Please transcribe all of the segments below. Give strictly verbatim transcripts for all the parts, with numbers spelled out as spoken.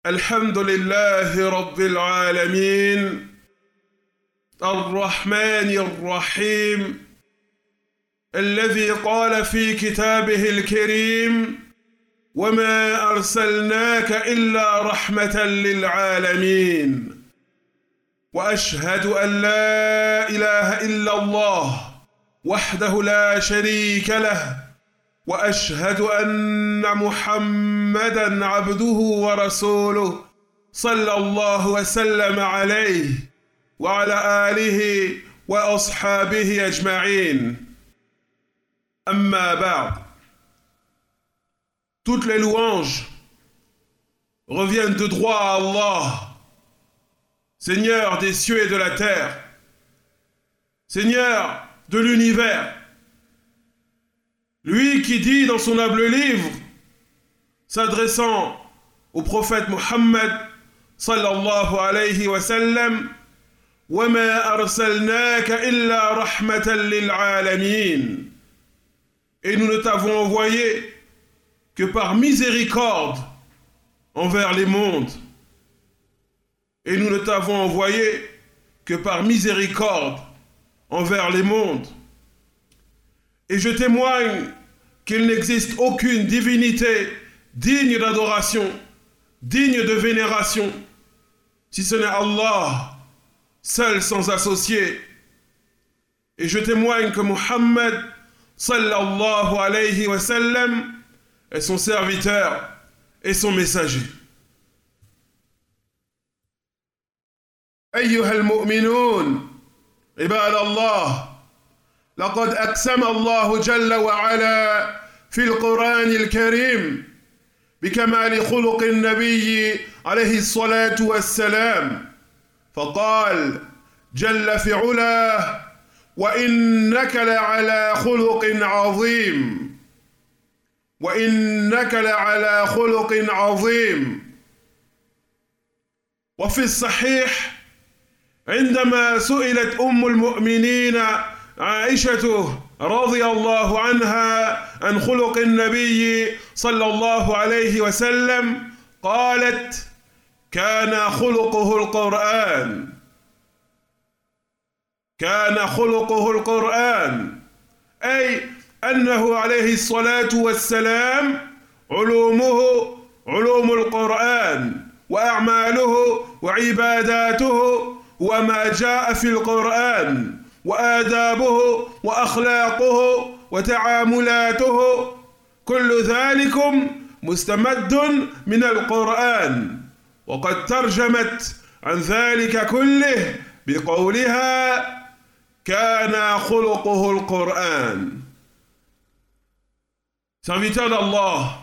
الحمد لله رب العالمين الرحمن الرحيم الذي قال في كتابه الكريم وما أرسلناك إلا رحمة للعالمين وأشهد أن لا إله إلا الله وحده لا شريك له وأشهد أن محمدًا عبده ورسوله صلى الله وسلم عليه وعلى آله وأصحابه أجمعين. أما بعد. Toutes les louanges reviennent de droit à Allah, Seigneur des cieux et de la terre, Seigneur de l'univers. Lui qui dit dans son noble livre, s'adressant au prophète Muhammad sallallahu alayhi wa sallam, وَمَا أَرْسَلْنَاكَ إِلَّا رَحْمَةً لِلْعَالَمِينَ. Et nous ne t'avons envoyé que par miséricorde envers les mondes. Et nous ne t'avons envoyé que par miséricorde envers les mondes. Et je témoigne qu'il n'existe aucune divinité digne d'adoration, digne de vénération, si ce n'est Allah, seul sans associé. Et je témoigne que Muhammad, sallallahu alayhi wa sallam, est son serviteur et son messager. أيها المؤمنون عباد الله لقد أقسم الله جل وعلا في القرآن الكريم بكمال خلق النبي عليه الصلاة والسلام فقال جل في علاه وإنك لعلى خلق عظيم وإنك لعلى خلق عظيم. وفي الصحيح عندما سئلت أم المؤمنين عائشة رضي الله عنها عن خلق النبي صلى الله عليه وسلم قالت كان خلقه القرآن كان خلقه القرآن أي أنه عليه الصلاة والسلام علومه علوم القرآن وأعماله وعباداته وما جاء في القرآن وآدابه وأخلاقه وتعاملاته كل ذلك مستمد من القرآن. وقد ترجمت عن ذلك كله بقولها كان خلقه القرآن. Serviteur d'Allah,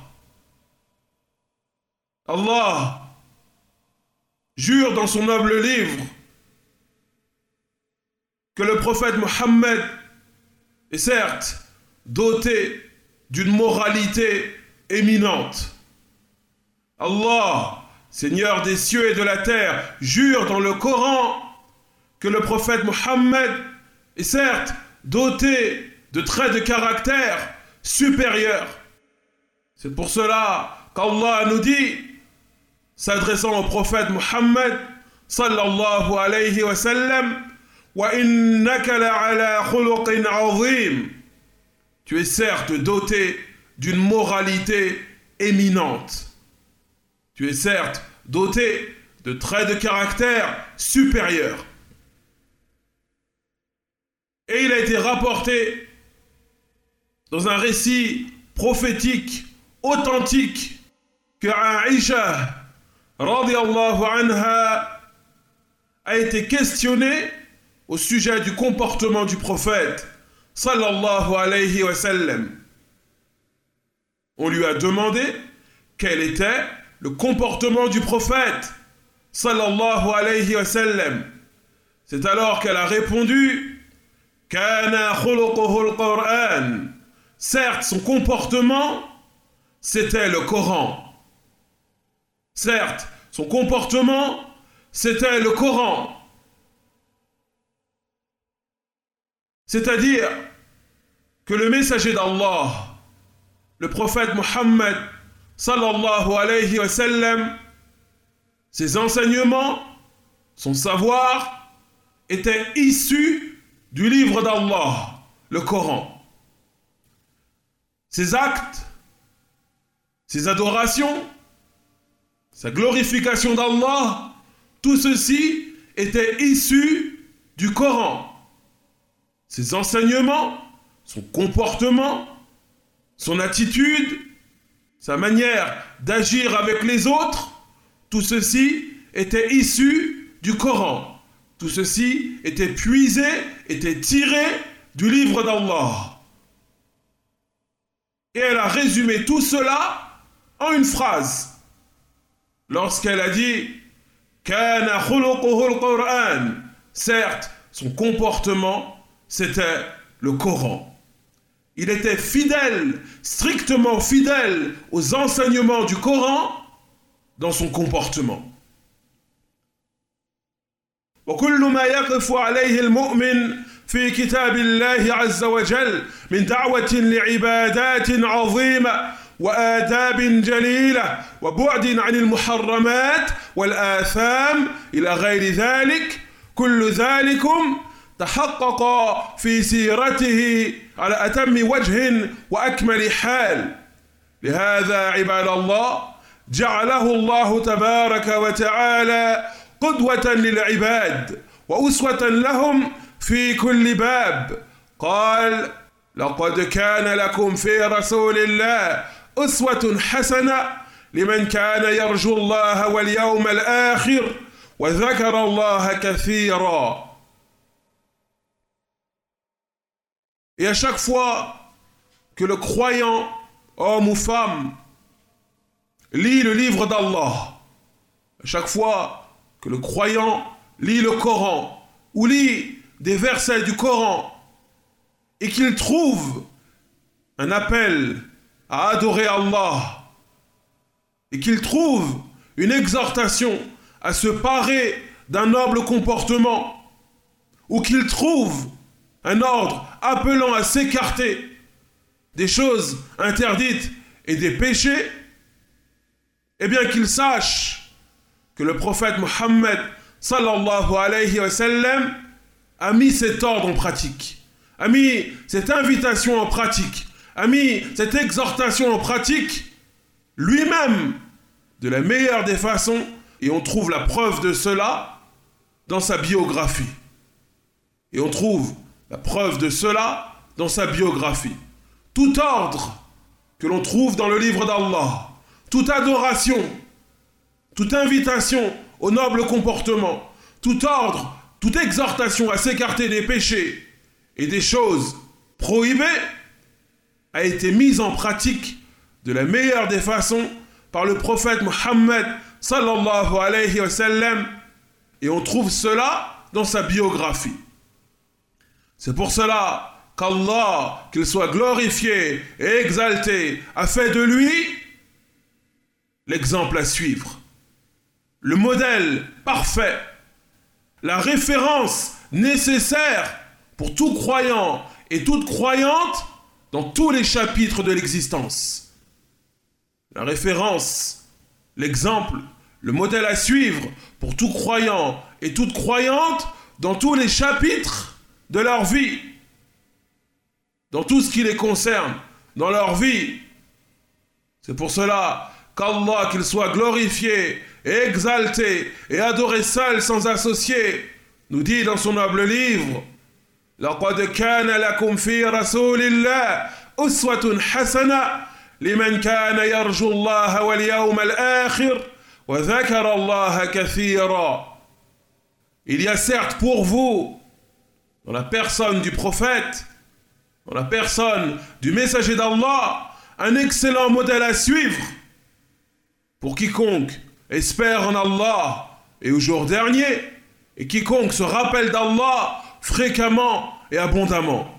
Allah jure dans son noble livre que le prophète Muhammad est certes doté d'une moralité éminente. Allah, Seigneur des cieux et de la terre, jure dans le Coran que le prophète Muhammad est certes doté de traits de caractère supérieurs. C'est pour cela qu'Allah nous dit, s'adressant au prophète Muhammad sallallahu alayhi wa sallam, وَإِنَّكَ لَعَلَى خُلُقٍ عَظِيمٍ. Tu es certes doté d'une moralité éminente. Tu es certes doté de traits de caractère supérieurs. Et il a été rapporté dans un récit prophétique authentique que Aïcha radiyallahu anha a été questionnée au sujet du comportement du prophète sallallahu alayhi wa sallam. On lui a demandé quel était le comportement du prophète sallallahu alayhi wa sallam. C'est alors qu'elle a répondu kana khuluquhu al-Qur'an. Certes, son comportement, c'était le Coran. Certes, son comportement, c'était le Coran. C'est-à-dire que le messager d'Allah, le prophète Muhammad sallallahu alayhi wa sallam, Ses enseignements, son savoir étaient issus du livre d'Allah, le Coran. Ses actes, ses adorations, sa glorification d'Allah, tout ceci était issu du Coran. Ses enseignements, son comportement, son attitude, sa manière d'agir avec les autres, tout ceci était issu du Coran. Tout ceci était puisé, était tiré du livre d'Allah. Et elle a résumé tout cela en une phrase. Lorsqu'elle a dit « Kana khuluquhu al-Qur'an » certes, son comportement, c'était le Coran. Il était fidèle, strictement fidèle aux enseignements du Coran dans son comportement. وكل ما يقف عليه المؤمن في كتاب الله عز وجل من دعوة لعبادات عظيمة وآداب جليلة وبعد عن المحرمات والآثام إلى غير ذلك كل ذلكم تحقق في سيرته على أتم وجه وأكمل حال. لهذا عباد الله جعله الله تبارك وتعالى قدوة للعباد وأسوة لهم في كل باب. قال لقد كان لكم في رسول الله أسوة حسنة لمن كان يرجو الله واليوم الآخر وذكر الله كثيرا. Et à chaque fois que le croyant, homme ou femme, lit le livre d'Allah, à chaque fois que le croyant lit le Coran ou lit des versets du Coran et qu'il trouve un appel à adorer Allah et qu'il trouve une exhortation à se parer d'un noble comportement ou qu'il trouve un ordre appelant à s'écarter des choses interdites et des péchés, eh bien qu'il sache que le prophète Mohammed sallallahu alayhi wa sallam a mis cet ordre en pratique, a mis cette invitation en pratique, a mis cette exhortation en pratique lui-même de la meilleure des façons, et on trouve la preuve de cela dans sa biographie. Et on trouve la preuve de cela dans sa biographie. Tout ordre que l'on trouve dans le livre d'Allah, toute adoration, toute invitation au noble comportement, tout ordre, toute exhortation à s'écarter des péchés et des choses prohibées a été mise en pratique de la meilleure des façons par le prophète Mohammed sallallahu alayhi wa sallam, et on trouve cela dans sa biographie. C'est pour cela qu'Allah, qu'il soit glorifié et exalté, a fait de lui l'exemple à suivre, le modèle parfait, la référence nécessaire pour tout croyant et toute croyante dans tous les chapitres de l'existence. La référence, l'exemple, le modèle à suivre pour tout croyant et toute croyante dans tous les chapitres de leur vie, dans tout ce qui les concerne, dans leur vie. C'est pour cela qu'Allah, qu'il soit glorifié et exalté et adoré seul sans associé, nous dit dans son noble livre « لَقَدْ كَانَ لَكُمْ فِي رَسُولِ اللَّهِ أُسْوَةٌ حَسَنَةٌ لِمَنْ كَانَ يَرْجُو اللَّهَ وَالْيَوْمَ الْآخِرِ وَذَكَرَ اللَّهَ كَثِيرًا » Il y a certes pour vous, dans la personne du prophète, dans la personne du messager d'Allah, un excellent modèle à suivre pour quiconque espère en Allah et au jour dernier, et quiconque se rappelle d'Allah fréquemment et abondamment.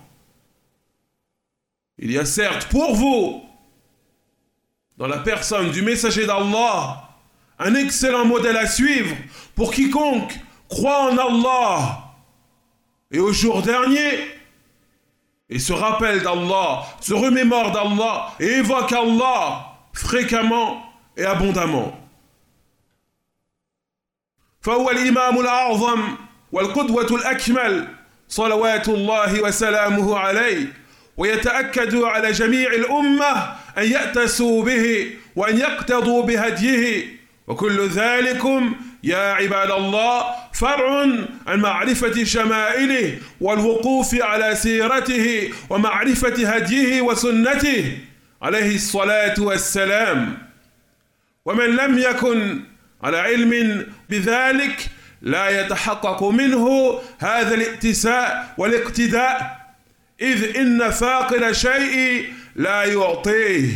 Il y a certes pour vous, dans la personne du messager d'Allah, un excellent modèle à suivre pour quiconque croit en Allah et au jour dernier, et se rappelle d'Allah, se remémore d'Allah et évoque Allah fréquemment et abondamment. فهو الإمام الأعظم والقدوة الأكمل صلوات الله وسلامه عليه، ويتأكد على جميع الأمة أن يأتسوا به وأن يقتضوا بهديه، وكل ذلكم يا عباد الله فرع عن معرفة شمائله والوقوف على سيرته ومعرفة هديه وسنته عليه الصلاة والسلام. ومن لم يكن على علم بذلك لا يتحقق منه هذا الائتساء والاقتداء، إذ إن فاقد شيء لا يعطيه.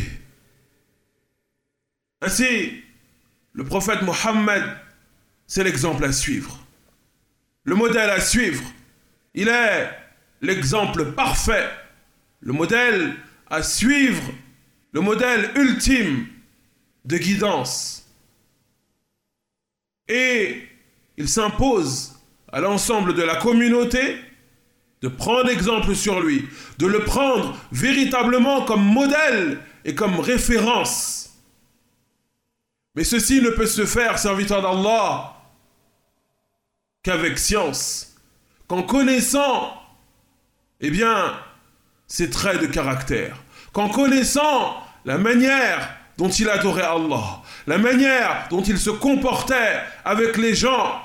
Ainsi, le prophète Mohammed, c'est l'exemple à suivre, le modèle à suivre. Il est l'exemple parfait, le modèle à suivre, le modèle ultime de guidance. Et il s'impose à l'ensemble de la communauté de prendre exemple sur lui, de le prendre véritablement comme modèle et comme référence. Mais ceci ne peut se faire, serviteur d'Allah, qu'avec science, qu'en connaissant, eh bien, ses traits de caractère, qu'en connaissant la manière dont il adorait Allah, la manière dont il se comportait avec les gens.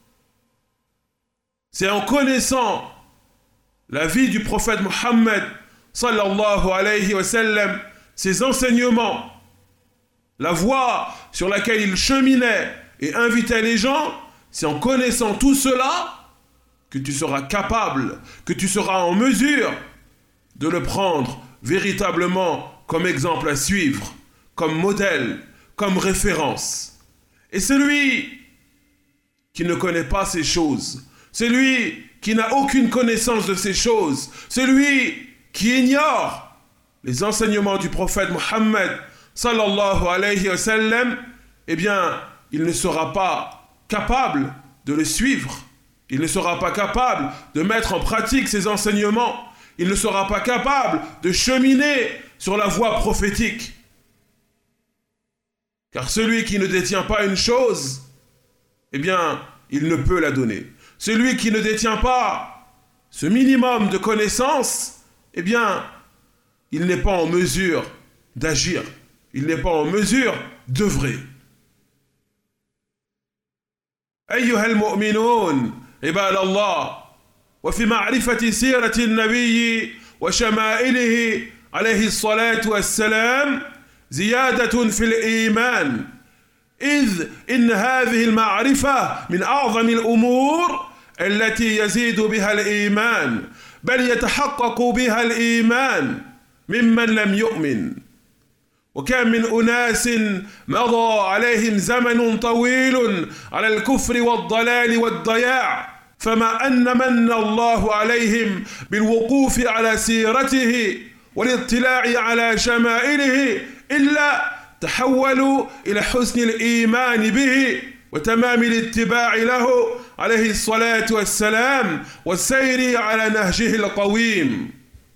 C'est en connaissant la vie du prophète Mohammed sallallahu alayhi wa sallam, ses enseignements, la voie sur laquelle il cheminait et invitait les gens, c'est en connaissant tout cela que tu seras capable, que tu seras en mesure de le prendre véritablement comme exemple à suivre, comme modèle, comme référence. Et celui qui ne connaît pas ces choses, celui qui n'a aucune connaissance de ces choses, celui qui ignore les enseignements du prophète Mohammed sallallahu alayhi wa sallam, eh bien, il ne sera pas capable de le suivre. Il ne sera pas capable de mettre en pratique ses enseignements. Il ne sera pas capable de cheminer sur la voie prophétique. Car celui qui ne détient pas une chose, eh bien, il ne peut la donner. Celui qui ne détient pas ce minimum de connaissances, eh bien, il n'est pas en mesure d'agir. Il n'est pas en mesure d'œuvrer. أيها المؤمنون عباد الله، وفي معرفة سيرة النبي وشمائله عليه الصلاة والسلام زيادة في الإيمان، إذ إن هذه المعرفة من أعظم الأمور التي يزيد بها الإيمان، بل يتحقق بها الإيمان ممن لم يؤمن. وكان من أناس مضى عليهم زمن طويل على الكفر والضلال والضياع، فما أن من الله عليهم بالوقوف على سيرته والاطلاع على شمائله إلا تحولوا إلى حسن الإيمان به وتمام الاتباع له عليه الصلاة والسلام والسير على نهجه القويم.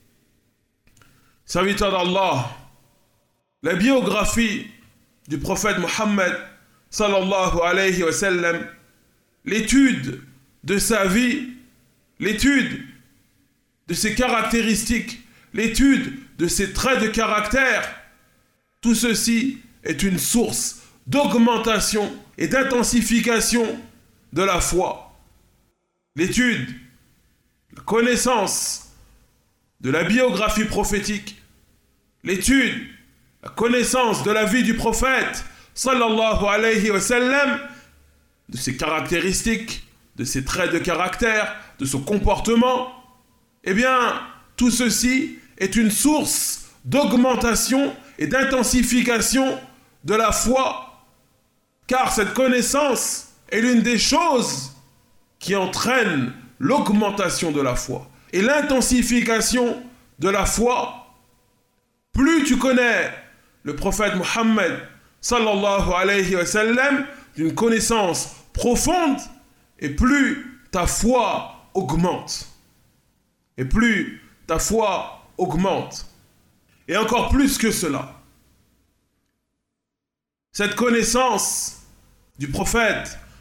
Serviteur d'Allah, la biographie du prophète Mohammed sallallahu alayhi wa sallam, l'étude de sa vie, l'étude de ses caractéristiques, l'étude de ses traits de caractère, tout ceci est une source d'augmentation et d'intensification de la foi. L'étude, la connaissance de la biographie prophétique, l'étude, la connaissance de la vie du prophète sallallahu alayhi wa sallam, de ses caractéristiques, de ses traits de caractère, de son comportement, eh bien, tout ceci est une source d'augmentation et d'intensification de la foi, car cette connaissance est l'une des choses qui entraînent l'augmentation de la foi et l'intensification de la foi. Plus tu connais le prophète Mohammed sallallahu alayhi wa sallam d'une connaissance profonde, et plus ta foi augmente. Et plus ta foi augmente. Et encore plus que cela, cette connaissance du prophète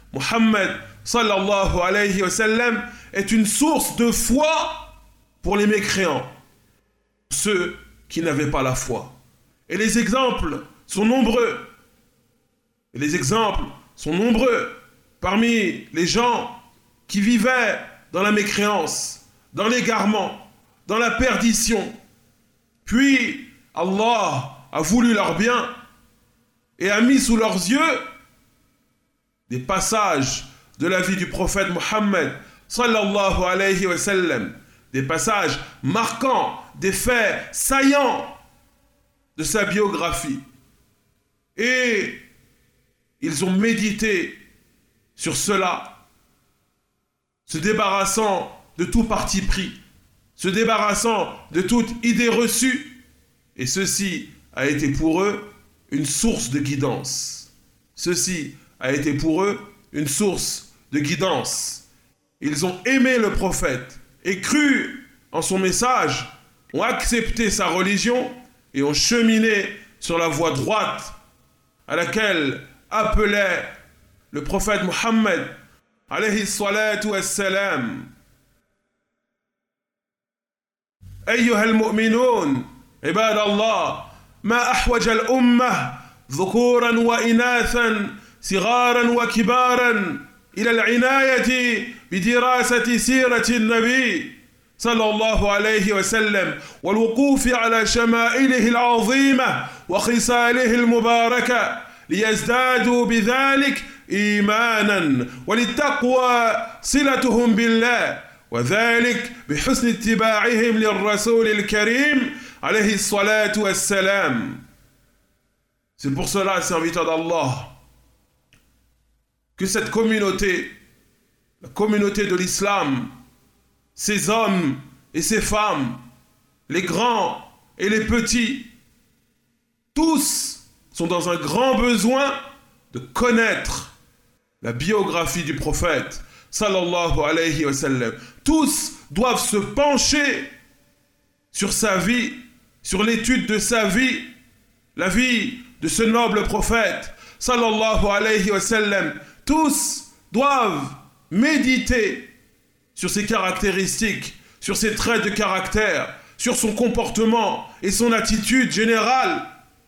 Muhammad sallallahu alayhi wa sallam est une source de foi pour les mécréants, ceux qui n'avaient pas la foi. Et les exemples sont nombreux. Et les exemples sont nombreux parmi les gens qui vivaient dans la mécréance, dans l'égarement, dans la perdition. Puis Allah a voulu leur bien et a mis sous leurs yeux des passages de la vie du prophète Mohammed sallallahu alayhi wa sallam, des passages marquants, des faits saillants de sa biographie. Et ils ont médité sur cela, se débarrassant de tout parti pris, se débarrassant de toute idée reçue. Et ceci a été pour eux une source de guidance. Ceci a été pour eux une source de guidance. Ils ont aimé le prophète et cru en son message, ont accepté sa religion et ont cheminé sur la voie droite à laquelle appelait le prophète Mohammed alayhi salatu wassalam. أيها المؤمنون عباد الله ما أحوج الأمة ذكورا وإناثا صغارا وكبارا إلى العناية بدراسة سيرة النبي صلى الله عليه وسلم والوقوف على شمائله العظيمة وخصاله المباركة ليزدادوا بذلك إيمانا وللتقوى صلتهم بالله وذلك بحسن اتباعهم للرسول الكريم عليه الصلاة والسلام. C'est pour cela, serviteurs d'Allah, que cette communauté, la communauté de l'islam, ces hommes et ces femmes, les grands et les petits, tous sont dans un grand besoin de connaître la biographie du prophète sallallahu alayhi wa sallam. Tous doivent se pencher sur sa vie, sur l'étude de sa vie, la vie de ce noble prophète sallallahu alayhi wa sallam. Tous doivent méditer sur ses caractéristiques, sur ses traits de caractère, sur son comportement et son attitude générale,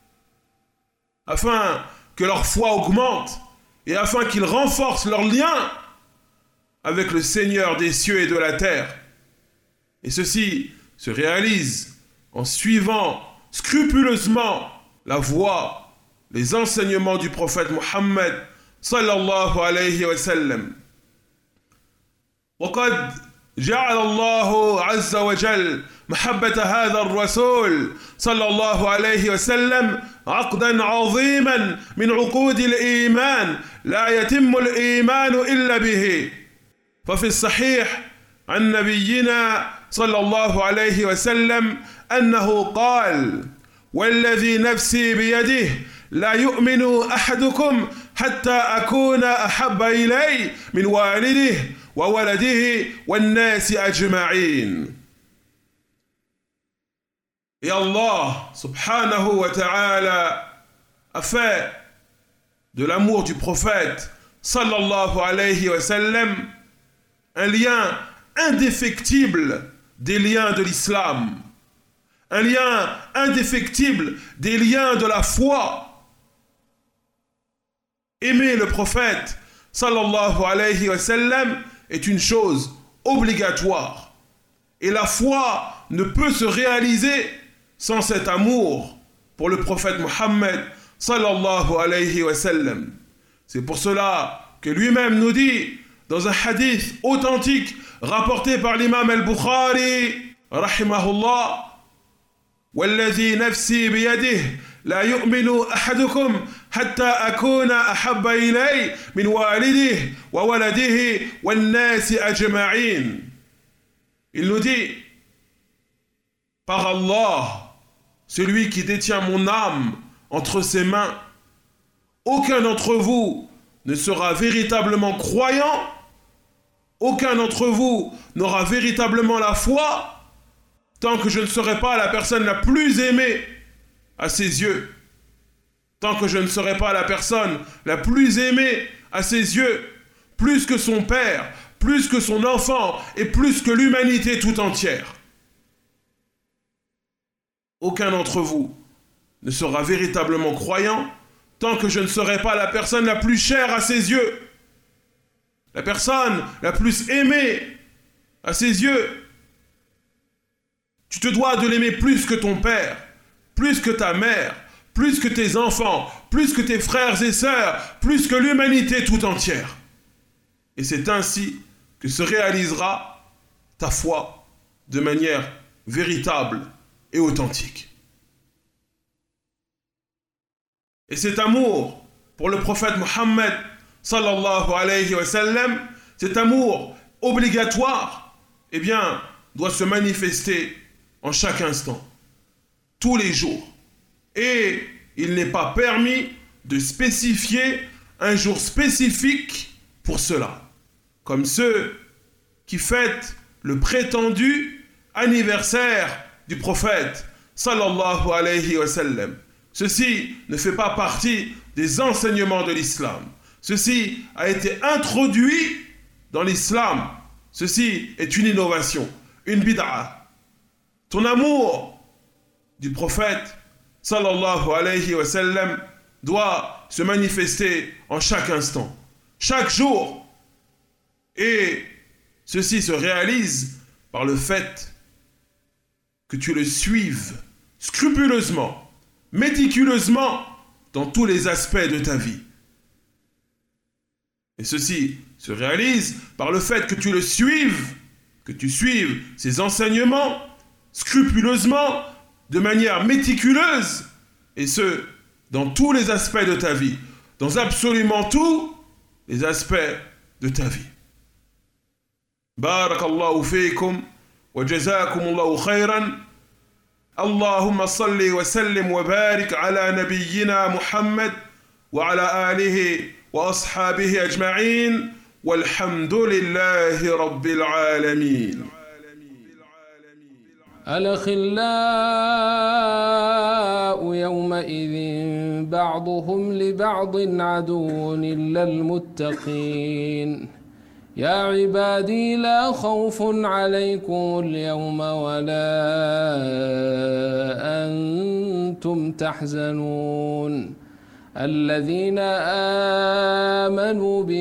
afin que leur foi augmente et afin qu'ils renforcent leur lien avec le Seigneur des cieux et de la terre. Et ceci se réalise en suivant scrupuleusement la voie, les enseignements du prophète Mohammed sallallahu alayhi wa sallam. وقد جعل الله عز وجل محبة هذا الرسول صلى الله عليه وسلم عقدا عظيما من عقود الإيمان لا يتم الإيمان إلا به. ففي الصحيح عن نبينا صلى الله عليه وسلم أنه قال: والذي نفسي بيده لا يؤمن أحدكم حتى أكون أحب إليه من والده وولده والناس أجمعين. Et Allah subhanahu wa ta'ala a fait de l'amour du prophète sallallahu alayhi wa sallam un lien indéfectible des liens de l'islam, un lien indéfectible des liens de la foi. Aimer le prophète sallallahu alayhi wa sallam est une chose obligatoire. Et la foi ne peut se réaliser sans cet amour pour le prophète Mohammed sallallahu alayhi wa sallam. C'est pour cela que lui-même nous dit dans un hadith authentique rapporté par l'imam al-Bukhari rahimahullah: والذي نفسي بيده لا يؤمن أحدكم حتى أكون أحب إليه من والده وولده والناس أجمعين. Il nous dit: par Allah, celui qui détient mon âme entre ses mains, aucun d'entre vous ne sera véritablement croyant, aucun d'entre vous n'aura véritablement la foi tant que je ne serai pas la personne la plus aimée à ses yeux, tant que je ne serai pas la personne la plus aimée à ses yeux, plus que son père, plus que son enfant et plus que l'humanité tout entière. Aucun d'entre vous ne sera véritablement croyant tant que je ne serai pas la personne la plus chère à ses yeux, la personne la plus aimée à ses yeux. Tu te dois de l'aimer plus que ton père, plus que ta mère, plus que tes enfants, plus que tes frères et sœurs, plus que l'humanité tout entière. Et c'est ainsi que se réalisera ta foi de manière véritable et authentique. Et cet amour pour le prophète Mohammed sallallahu alayhi wa sallam, cet amour obligatoire, eh bien, doit se manifester en chaque instant, tous les jours. Et il n'est pas permis de spécifier un jour spécifique pour cela, comme ceux qui fêtent le prétendu anniversaire du prophète sallallahu alayhi wa sallam. Ceci ne fait pas partie des enseignements de l'islam. Ceci a été introduit dans l'islam. Ceci est une innovation, une bid'a. Ton amour du prophète sallallahu alayhi wa sallam doit se manifester en chaque instant, chaque jour. Et ceci se réalise par le fait que tu le suives scrupuleusement, méticuleusement dans tous les aspects de ta vie. Et ceci se réalise par le fait que tu le suives, que tu suives ses enseignements scrupuleusement, de manière méticuleuse, et ce, dans tous les aspects de ta vie, dans absolument tous les aspects de ta vie. Barakallahu fikum wa jazakumullahu khayran. اللهم صل وسلم وبارك على نبينا محمد وعلى آله وأصحابه أجمعين والحمد لله رب العالمين. الأخلاء يومئذ بعضهم لبعض عدو إلا المتقين. يا عبادي لا خوف عليكم اليوم ولا أنتم تحزنون الذين آمنوا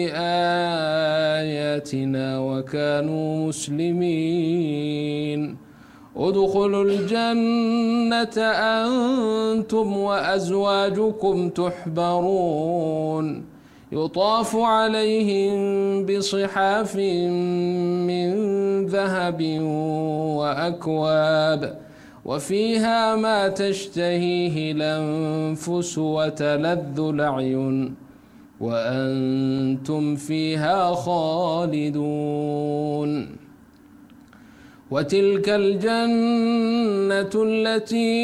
بآياتنا وكانوا مسلمين ادخلوا الجنة أنتم وأزواجكم تحبرون يطاف عليهم بصحاف من ذهب وأكواب وفيها ما تشتهيه الأنفس وتلذ الأعين وأنتم فيها خالدون. وتلك الجنة التي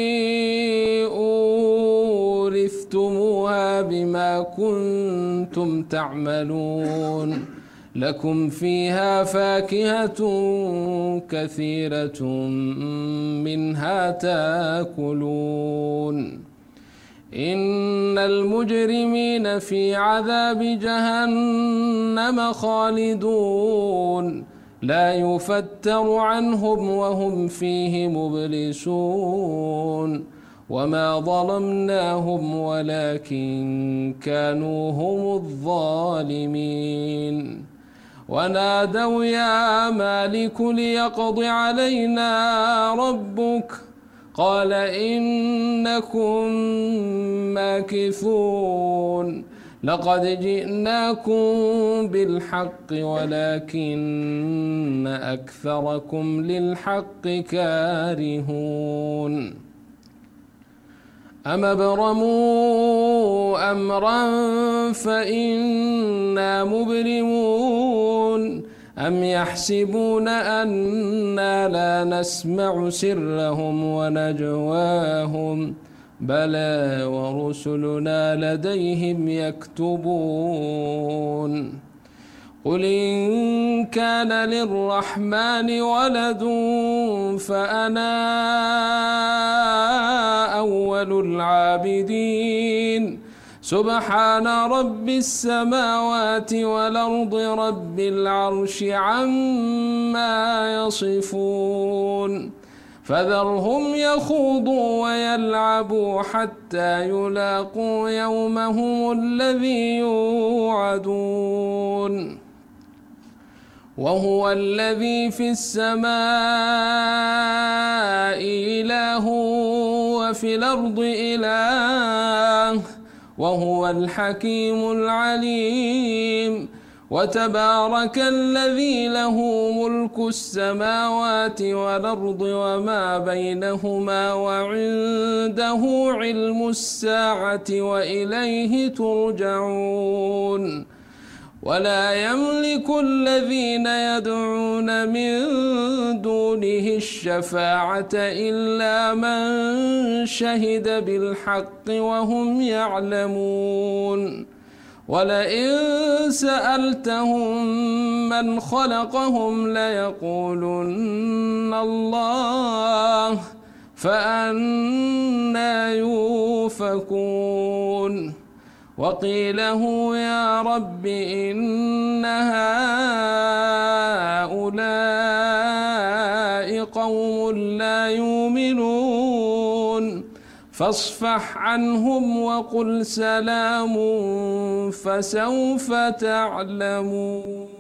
أورثتموها بما كنتم تعملون لكم فيها فاكهة كثيرة منها تأكلون إن المجرمين في عذاب جهنم خالدون لا يفتر عنهم وهم فيه مبلسون وما ظلمناهم ولكن كانوا هم الظالمين. ونادوا يا مالك ليقض علينا ربك قال إنكم ماكثون لقد جئناكم بالحق ولكن أكثركم للحق كارهون. أم ابرموا أمرا فإنا مبرمون أم يحسبون أنا لا نسمع سرهم ونجواهم بلى ورسلنا لديهم يكتبون. قل إن كان للرحمن ولد فأنا أول العابدين سبحان رب السماوات والأرض رب العرش عما يصفون فذرهم يخوضوا ويلعبوا حتى يلاقوا يومهم الذي يوعدون وهو الذي في السماء إله وفي الأرض إله وهو الحكيم العليم وتبارك الذي له ملك السماوات والأرض وما بينهما وعنده علم الساعة وإليه ترجعون ولا يملك الذين يدعون من دونه الشفاعة إلا من شهد بالحق وهم يعلمون ولئن سألتهم من خلقهم ليقولن الله فأنى يؤفكون وقيله يا رب إن هؤلاء قوم لا يؤمنون فاصفح عنهم وقل سلام فسوف تعلمون.